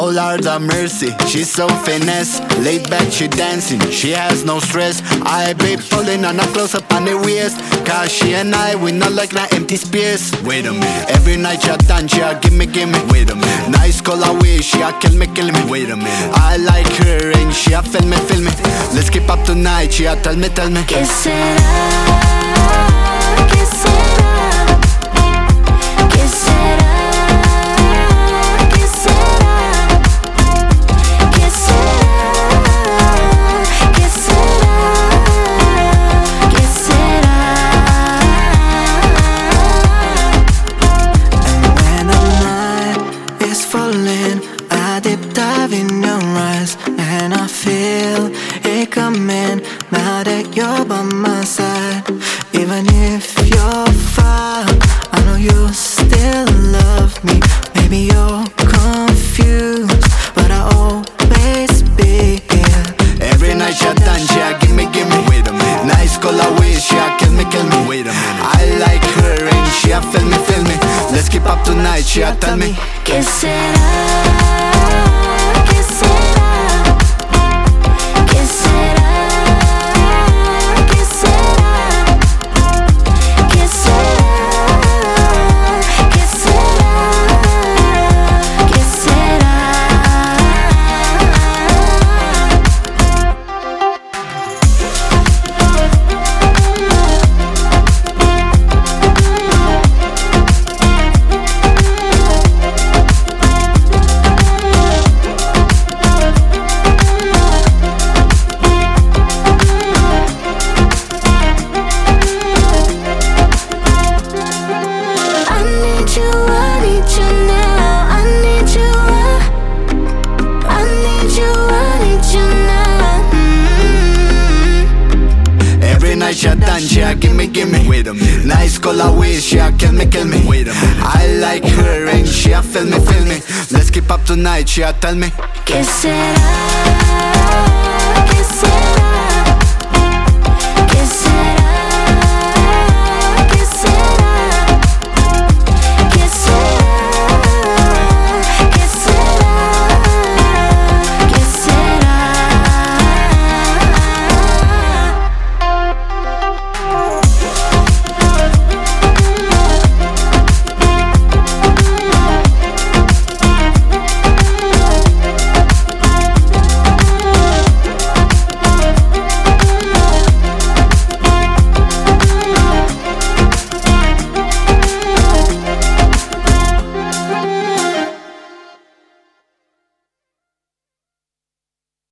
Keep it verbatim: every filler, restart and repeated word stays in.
Oh Lord have mercy, she's so finesse. Laid back, she dancing, she has no stress. I be pulling on her close up on the waist, cause she and I, we not like that empty space. Wait a minute. Every night she a dance, she a gimme, gimme. Wait a minute. Nice color way, she a kill me, kill me. Wait a minute. I like her and she a film me, film me. Let's keep up tonight, she a tell me, tell me. ¿Qué será? ¿Qué será? ¿Qué será? ¿Qué será? ¿Qué será? ¿Qué será? ¿Qué será? And when the night is falling, I deep dive in your eyes, and I feel it coming now that you're by my side. Even if you're far, I know you still love me. Maybe you're confused, but I always be here. Every night she a dance, she a gimme, gimme. Wait a minute. Nice color way, she a kill me, kill me. Wait a minute. I like her and she a film me, film me. Let's keep up tonight, she a tell me. ¿Qué será? ¿Qué será? ¿Qué será? ¿Qué será? ¿Qué será? ¿Qué será? ¿Qué será? I need you, I need you now. I need you, I, I need you, I need you now. Mm-hmm. Every night she a dance, she a gimme, gimme. Wait a minute. Nice color way, she a kill me, kill me. Wait a minute. I like her and she a film me, film me. Let's keep up tonight, she a tell me. ¿Qué será?